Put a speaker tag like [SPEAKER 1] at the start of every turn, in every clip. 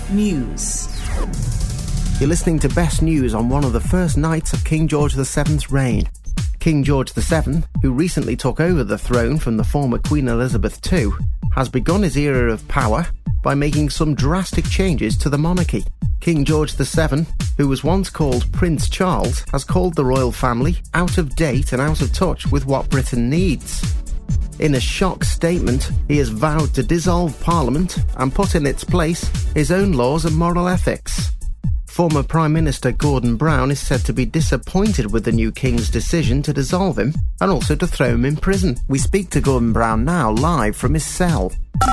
[SPEAKER 1] News.
[SPEAKER 2] You're listening to Best News on one of the first nights of King George VII's reign. King George VII, who recently took over the throne from the former Queen Elizabeth II, has begun his era of power by making some drastic changes to the monarchy. King George VII, who was once called Prince Charles, has called the royal family out of date and out of touch with what Britain needs. In a shock statement, he has vowed to dissolve Parliament and put in its place his own laws and moral ethics. Former Prime Minister Gordon Brown is said to be disappointed with the new King's decision to dissolve him and also to throw him in prison. We speak to Gordon Brown now, live from his cell.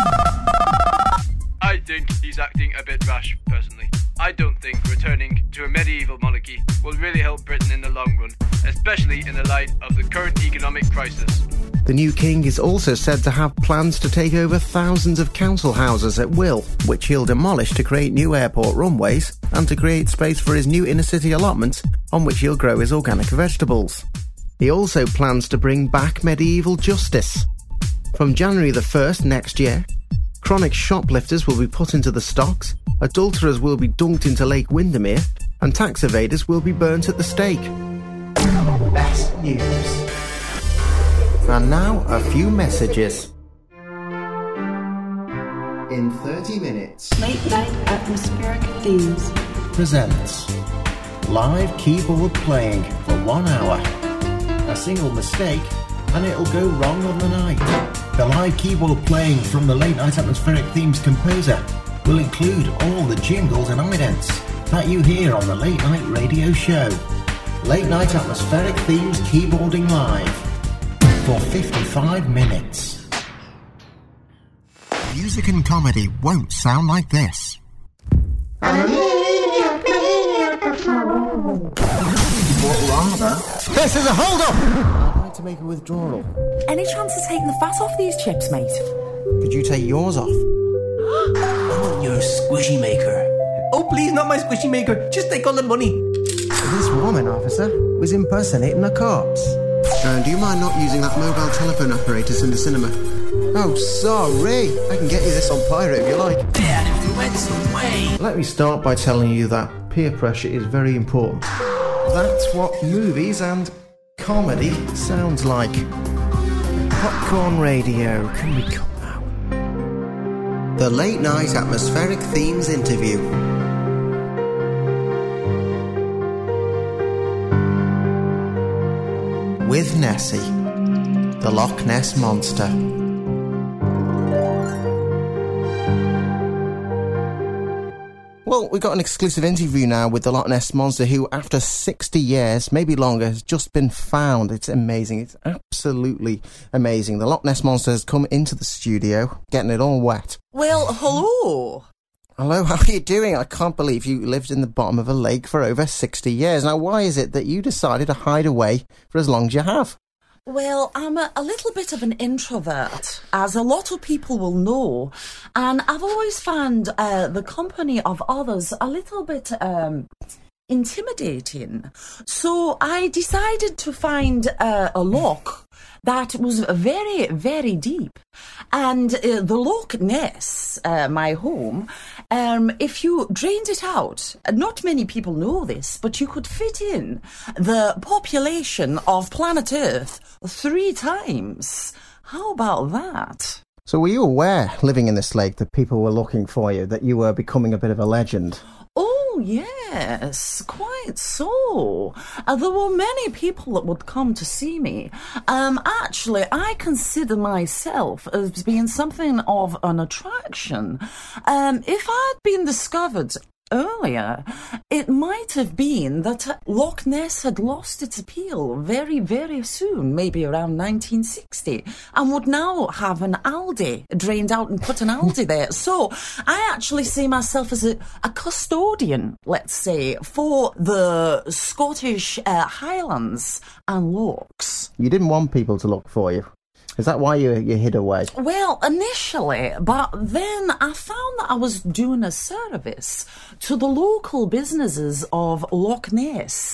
[SPEAKER 3] I think he's acting a bit rash, personally. I don't think returning to a medieval monarchy will really help Britain in the long run, especially in the light of the current economic crisis.
[SPEAKER 2] The new king is also said to have plans to take over thousands of council houses at will, which he'll demolish to create new airport runways and to create space for his new inner-city allotments on which he'll grow his organic vegetables. He also plans to bring back medieval justice. From January the 1st next year, chronic shoplifters will be put into the stocks, adulterers will be dunked into Lake Windermere, and tax evaders will be burnt at the stake. Best News. And now, a few messages. In 30 minutes,
[SPEAKER 1] Late Night Atmospheric Themes
[SPEAKER 2] presents live keyboard playing for 1 hour. A single mistake and it'll go wrong on the night. The live keyboard playing from the Late Night Atmospheric Themes composer will include all the jingles and idents that you hear on the Late Night Radio Show. Late Night Atmospheric Themes keyboarding live for 55 minutes. Music and comedy won't sound like this. This is a hold-up! I'd like to make a withdrawal.
[SPEAKER 4] Any chance of taking the fat off these chips, mate?
[SPEAKER 2] Could you take yours off?
[SPEAKER 5] I want your squishy maker. Oh, please, not my squishy maker. Just take all the money.
[SPEAKER 2] This woman, officer, was impersonating a corpse. Do you mind not using that mobile telephone apparatus in the cinema? Oh, sorry. I can get you this on pirate if you like.
[SPEAKER 5] Dad, if you went some way.
[SPEAKER 2] Let me start by telling you that peer pressure is very important. That's what movies and comedy sounds like. Popcorn radio. Can we cut now? The Late Night Atmospheric Themes interview. With Nessie, the Loch Ness Monster. Well, we've got an exclusive interview now with the Loch Ness Monster, who, after 60 years, maybe longer, has just been found. It's amazing. It's absolutely amazing. The Loch Ness Monster has come into the studio, getting it all wet.
[SPEAKER 4] Well, hello.
[SPEAKER 2] Hello, how are you doing? I can't believe you lived in the bottom of a lake for over 60 years. Now, why is it that you decided to hide away for as long as you have?
[SPEAKER 4] Well, I'm a little bit of an introvert, as a lot of people will know, and I've always found the company of others a little bit intimidating. So I decided to find a loch that was very, very deep. And the Loch Ness, my home, if you drained it out, not many people know this, but you could fit in the population of planet Earth 3 times. How about that?
[SPEAKER 2] So were you aware, living in this lake, that people were looking for you, that you were becoming a bit of a legend?
[SPEAKER 4] Oh, yes, quite so. There were many people that would come to see me. Actually, I consider myself as being something of an attraction. If I'd been discovered earlier, it might have been that Loch Ness had lost its appeal very, very soon, maybe around 1960, and would now have an Aldi drained out and put an Aldi there. So I actually see myself as a custodian, let's say, for the Scottish Highlands and Lochs.
[SPEAKER 2] You didn't want people to look for you. Is that why you hid away?
[SPEAKER 4] Well, initially, but then I found that I was doing a service to the local businesses of Loch Ness.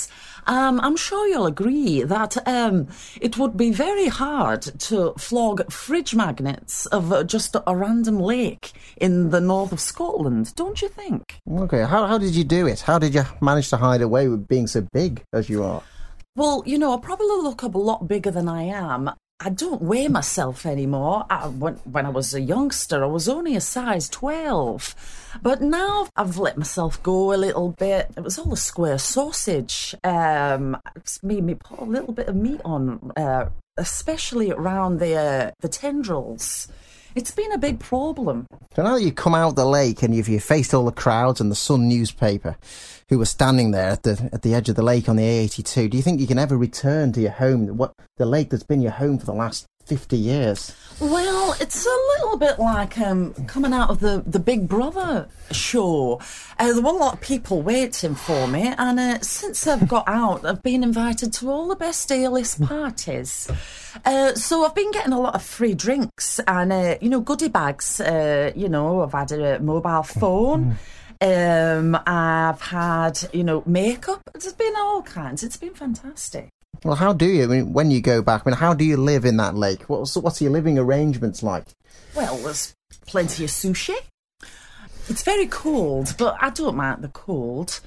[SPEAKER 4] I'm sure you'll agree that it would be very hard to flog fridge magnets of just a random lake in the north of Scotland, don't you think?
[SPEAKER 2] Okay, how did you do it? How did you manage to hide away with being so big as you are?
[SPEAKER 4] Well, you know, I probably look a lot bigger than I am. I don't weigh myself anymore. When I was a youngster, I was only a size 12. But now I've let myself go a little bit. It was all a square sausage. It's made me put a little bit of meat on, especially around the tendrils. It's been a big problem.
[SPEAKER 2] So now that you come out the lake and you've faced all the crowds and the Sun newspaper who were standing there at the edge of the lake on the A82, do you think you can ever return to your home, the lake that's been your home for the last 50 years?
[SPEAKER 4] Well, it's a little bit like coming out of the Big Brother show. There were a lot of people waiting for me, and since I've got out, I've been invited to all the best A-list parties. So I've been getting a lot of free drinks and, goodie bags. I've had a mobile phone. I've had, makeup. It's been all kinds. It's been fantastic.
[SPEAKER 2] Well, how do you, when you go back, how do you live in that lake? What's your living arrangements like?
[SPEAKER 4] Well, there's plenty of sushi. It's very cold, but I don't mind the cold.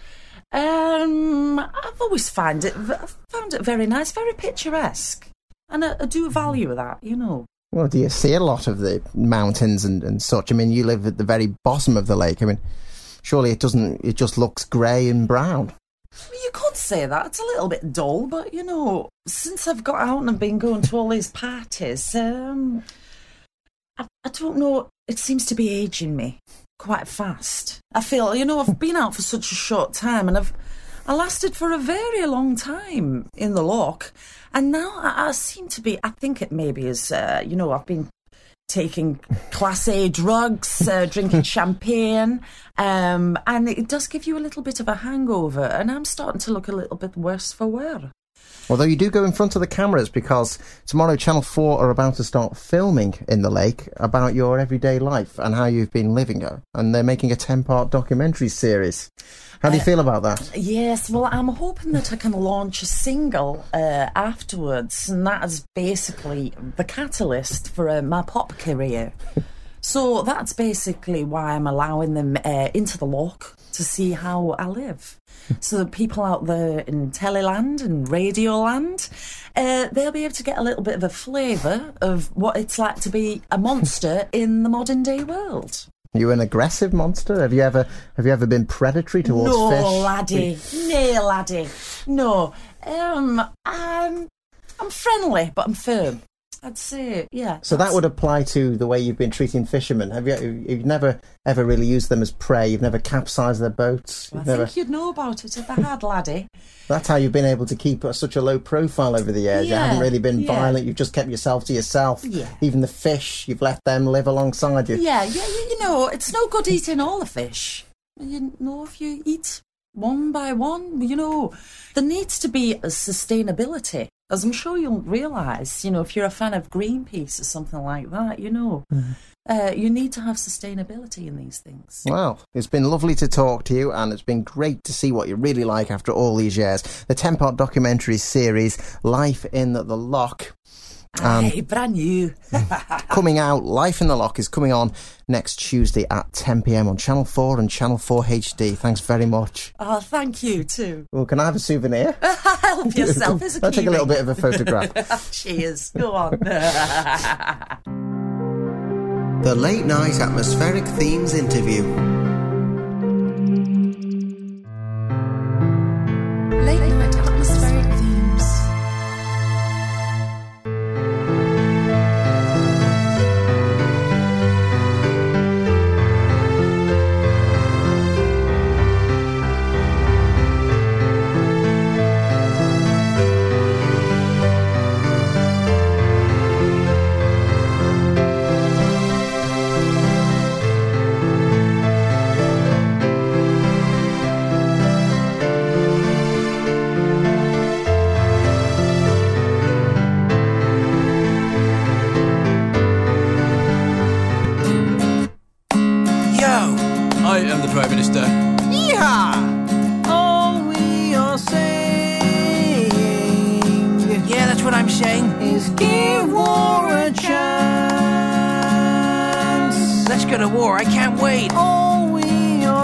[SPEAKER 4] I've always found it very nice, very picturesque. And I do value that,
[SPEAKER 2] Well, do you see a lot of the mountains and such? You live at the very bottom of the lake. Surely it just looks grey and brown.
[SPEAKER 4] You could say that. It's a little bit dull, but, since I've got out and I've been going to all these parties, I don't know, it seems to be aging me quite fast. I feel, I've been out for such a short time and I lasted for a very long time in the loch, and now I seem to be, I think it maybe is, I've been taking Class A drugs, drinking champagne, and it does give you a little bit of a hangover, and I'm starting to look a little bit worse for wear.
[SPEAKER 2] Although you do go in front of the cameras, because tomorrow Channel 4 are about to start filming in the lake about your everyday life and how you've been living it, and they're making a 10-part documentary series. How do you feel about that?
[SPEAKER 4] Yes, well, I'm hoping that I can launch a single afterwards, and that is basically the catalyst for my pop career. So that's basically why I'm allowing them into the loch to see how I live. So the people out there in Teleland and Radioland, they'll be able to get a little bit of a flavour of what it's like to be a monster in the modern day world.
[SPEAKER 2] Are you an aggressive monster? Have you ever been predatory towards fish?
[SPEAKER 4] No, laddie. No. I'm friendly, but I'm firm. I'd say, yeah.
[SPEAKER 2] So that would apply to the way you've been treating fishermen. You've never ever really used them as prey? You've never capsized their boats?
[SPEAKER 4] I think you'd know about it if I had, laddie.
[SPEAKER 2] That's how you've been able to keep such a low profile over the years.
[SPEAKER 4] Yeah,
[SPEAKER 2] you haven't really been violent. You've just kept yourself to yourself.
[SPEAKER 4] Yeah.
[SPEAKER 2] Even the fish, you've let them live alongside you.
[SPEAKER 4] Yeah, it's no good eating all the fish. If you eat one by one, there needs to be a sustainability. As I'm sure you'll realise, if you're a fan of Greenpeace or something like that, you need to have sustainability in these things.
[SPEAKER 2] Well, it's been lovely to talk to you, and it's been great to see what you're really like after all these years. The 10-part documentary series, Life in the Loch.
[SPEAKER 4] Hey, brand new.
[SPEAKER 2] Coming out, Life in the Loch is coming on next Tuesday at 10 p.m. on Channel 4 and Channel 4 HD. Thanks very much.
[SPEAKER 4] Oh, thank you too.
[SPEAKER 2] Well, can I have a souvenir?
[SPEAKER 4] Help yourself.
[SPEAKER 2] I'll take a little bit of a photograph.
[SPEAKER 4] Cheers. Go on.
[SPEAKER 2] The Late Night Atmospheric Themes Interview.
[SPEAKER 1] Late night atmospheric themes.
[SPEAKER 3] I am the Prime Minister.
[SPEAKER 2] Yeehaw! All we are saying
[SPEAKER 5] let's go to war. I can't wait.
[SPEAKER 2] All we are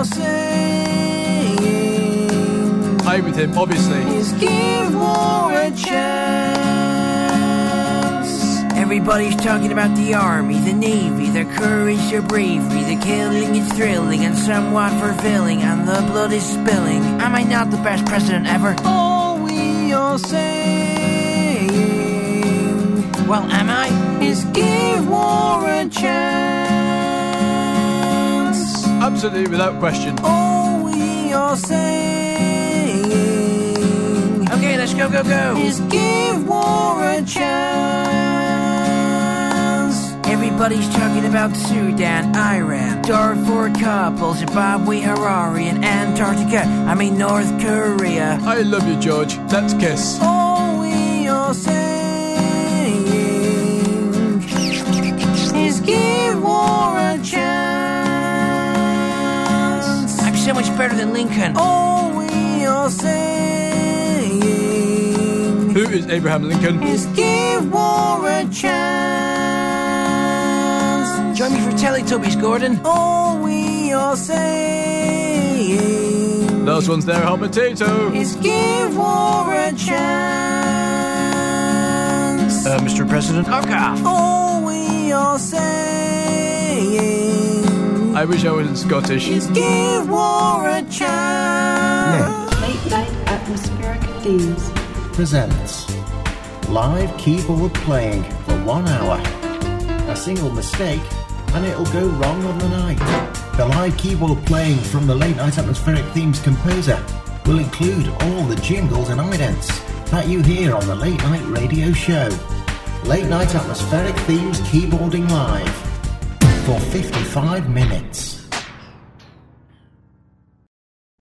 [SPEAKER 2] saying,
[SPEAKER 3] I'm with him, obviously.
[SPEAKER 2] is give war a chance.
[SPEAKER 5] Everybody's talking about the army, the navy, their courage, their bravery. The killing is thrilling and somewhat fulfilling, and the blood is spilling. Am I not the best president ever?
[SPEAKER 2] All we are saying,
[SPEAKER 5] Well, am I?
[SPEAKER 2] is give war a chance.
[SPEAKER 3] Absolutely, without question.
[SPEAKER 2] All we are saying,
[SPEAKER 5] Okay, let's go, go, go.
[SPEAKER 2] is give war a chance.
[SPEAKER 5] Everybody's talking about Sudan, Iran, Darfur, Kabul, Zimbabwe, Harare, and Antarctica. I mean North Korea.
[SPEAKER 3] I love you, George. Let's kiss.
[SPEAKER 2] All we are saying is give war a chance.
[SPEAKER 5] I'm so much better than Lincoln.
[SPEAKER 2] All we are saying
[SPEAKER 3] Who is Abraham Lincoln?
[SPEAKER 2] is give war a chance.
[SPEAKER 5] Join me for Teletubbies, Gordon.
[SPEAKER 2] All we are saying
[SPEAKER 3] Last one's there, hot potato.
[SPEAKER 2] is give war a chance.
[SPEAKER 3] Mr. President?
[SPEAKER 5] Fuck off.
[SPEAKER 2] All we are saying
[SPEAKER 3] I wish I wasn't Scottish.
[SPEAKER 2] is give war a chance.
[SPEAKER 1] Late night atmospheric themes.
[SPEAKER 2] Presents live keyboard playing for 1 hour. A single mistake and it'll go wrong on the night. The live keyboard playing from the Late Night Atmospheric Themes composer will include all the jingles and idents that you hear on the Late Night Radio Show. Late Night Atmospheric Themes keyboarding live for 55 minutes.